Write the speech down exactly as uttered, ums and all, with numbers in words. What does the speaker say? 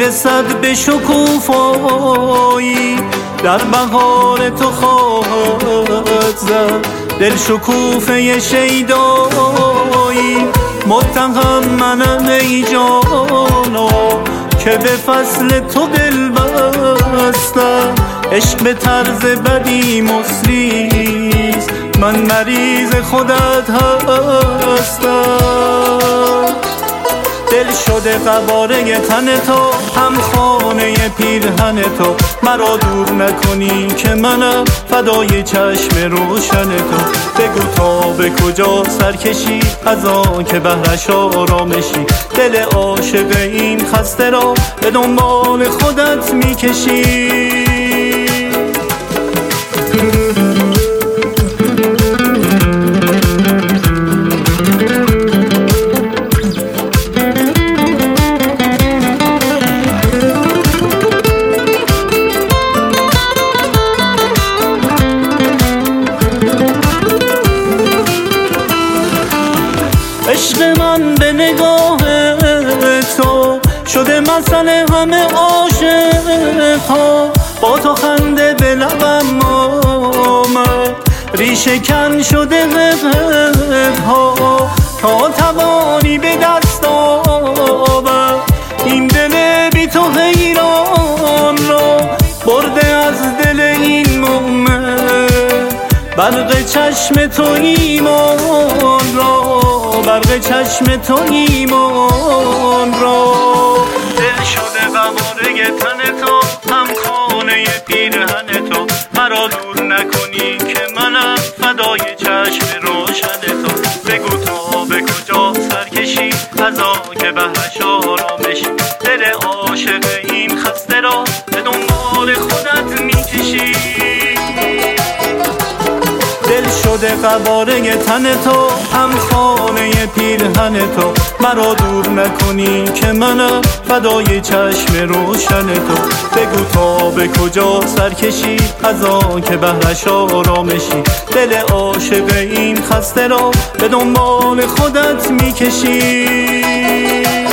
میرسد به شکوفایی، در بهار تو خواهد زد دل شکوفه شیدایی. متهم منم ای جانا که به فصل تو دل بستم، عشق به طرز بدی مصریست، من مریض خودت هستم. دل شده قباره تن تو، هم خانه پیرهن تو، مرا دور نکنی که منم فدای چشم روشن تو. بگو تا به کجا سرکشی از آن که بهرش آرامشی، دل عاشق این خسته را به دنبال خودت میکشی. عشق من به نگاه تو شده مسئله همه عاشق ها، با تو خنده به لبم آمد، ریشه کن شده غیب ها، تا توانی به دست آورد این دل بی تو حیران را، برده از دل این مومن برق چشم تو ایمان را، برق چشم تو ایمان را. دل شده قباره تن تو، هم خانه پیرهن تو، مرا دور نکنی که منم فدای چشم روشن تو. بگو تا به کجا سرکشی از آن که بهرش آرامشی، دل عاشق این خسته را به دنبال خودت میکشی. دل شده قباره تن تو، هم خانه پیرهن تو، مرا دور نکنی که منم فدای چشم روشن تو. بگو تا به کجا سرکشی از آن که بهرش آرامشی، دل عاشق این خسته را به دنبال خودت میکشی.